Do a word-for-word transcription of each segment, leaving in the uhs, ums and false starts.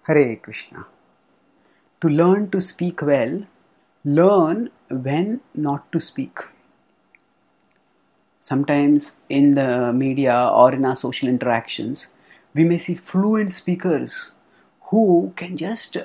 Hare Krishna. To learn to speak well, learn when not to speak. Sometimes in the media or in our social interactions, we may see fluent speakers who can just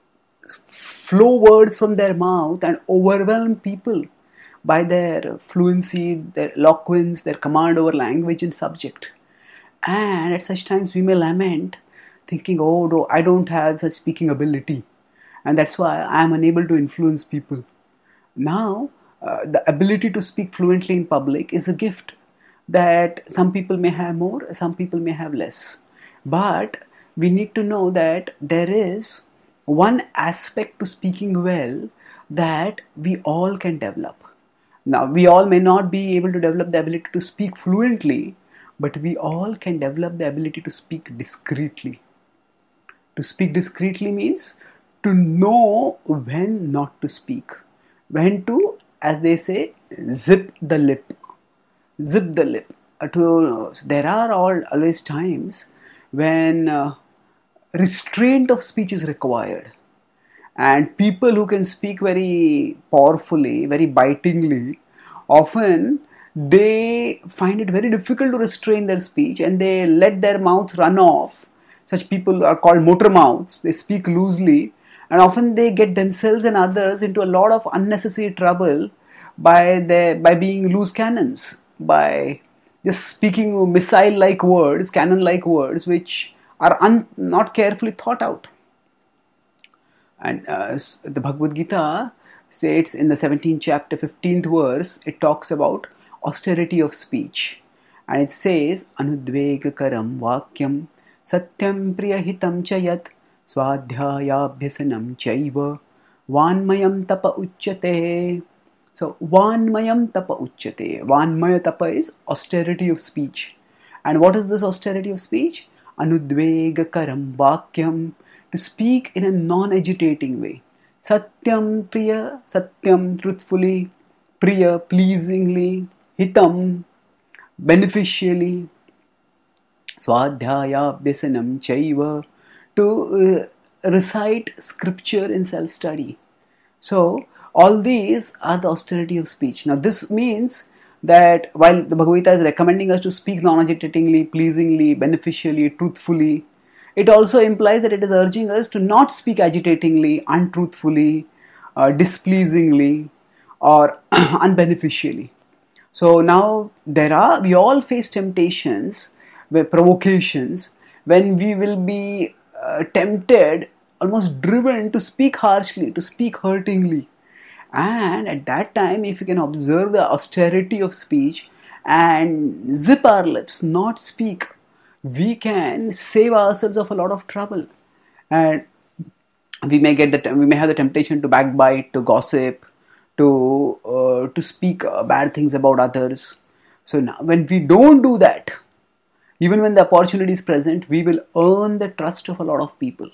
flow words from their mouth and overwhelm people by their fluency, their eloquence, their command over language and subject. And at such times we may lament, thinking, oh, no, I don't have such speaking ability, and that's why I am unable to influence people. Now, uh, the ability to speak fluently in public is a gift that some people may have more, some people may have less. But we need to know that there is one aspect to speaking well that we all can develop. Now, we all may not be able to develop the ability to speak fluently, but we all can develop the ability to speak discreetly. To speak discreetly means to know when not to speak. When to, as they say, zip the lip. Zip the lip. Uh, to, there are all, always times when uh, restraint of speech is required. And people who can speak very powerfully, very bitingly, often they find it very difficult to restrain their speech and they let their mouth run off. Such people are called motor mouths. They speak loosely and often they get themselves and others into a lot of unnecessary trouble by their, by being loose cannons, by just speaking missile-like words, cannon-like words which are un, not carefully thought out. And uh, the Bhagavad Gita states in the seventeenth chapter, fifteenth verse, it talks about austerity of speech. And it says, Anudvegakaram vakyam satyam priyahitam chayat swadhyayabhyasanam chaiva vanmayam tapa uchyate. So, vanmayam tapa uchyate. Vanmaya tapa is austerity of speech. And what is this austerity of speech? Anudvegakaram vakyam. To speak in a non-agitating way. Satyam priya, satyam truthfully, priya pleasingly, hitam beneficially, swadhyaya bhyasanam chaiva, to uh, recite scripture in self-study. So all these are the austerity of speech. Now this means that while the Bhagavad Gita is recommending us to speak non-agitatingly, pleasingly, beneficially, truthfully, it also implies that it is urging us to not speak agitatingly, untruthfully, uh, displeasingly, or unbeneficially. So now there are, we all face temptations, provocations, when we will be uh, tempted, almost driven to speak harshly, to speak hurtingly. And at that time, if you can observe the austerity of speech and zip our lips, not speak, we can save ourselves of a lot of trouble. And we may get the we may have the temptation to backbite, to gossip, to uh, to speak uh, bad things about others. So now when we don't do that, even when the opportunity is present, we will earn the trust of a lot of people.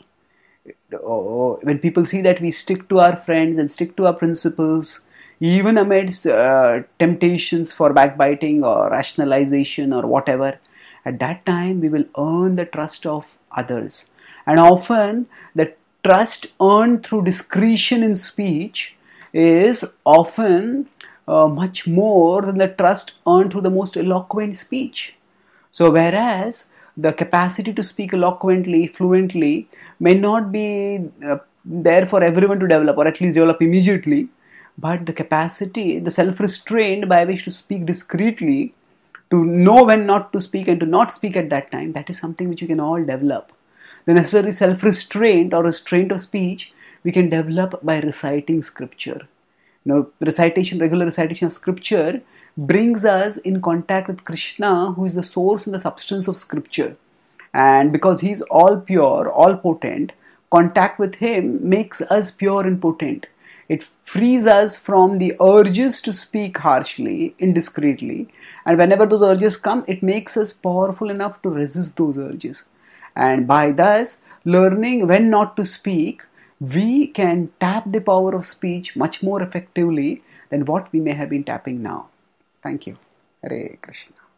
When people see that we stick to our friends and stick to our principles, even amidst uh, temptations for backbiting or rationalization or whatever, at that time we will earn the trust of others. And often the trust earned through discretion in speech is often uh, much more than the trust earned through the most eloquent speech. So whereas the capacity to speak eloquently, fluently may not be uh, there for everyone to develop, or at least develop immediately, but the capacity, the self-restraint by which to speak discreetly, to know when not to speak and to not speak at that time, that is something which we can all develop. The necessary self-restraint or restraint of speech we can develop by reciting scripture. You know, recitation, regular recitation of scripture brings us in contact with Krishna, who is the source and the substance of scripture. And because he is all pure, all potent, contact with him makes us pure and potent. It frees us from the urges to speak harshly, indiscreetly, and whenever those urges come, it makes us powerful enough to resist those urges. And by thus learning when not to speak, we can tap the power of speech much more effectively than what we may have been tapping now. Thank you. Hare Krishna.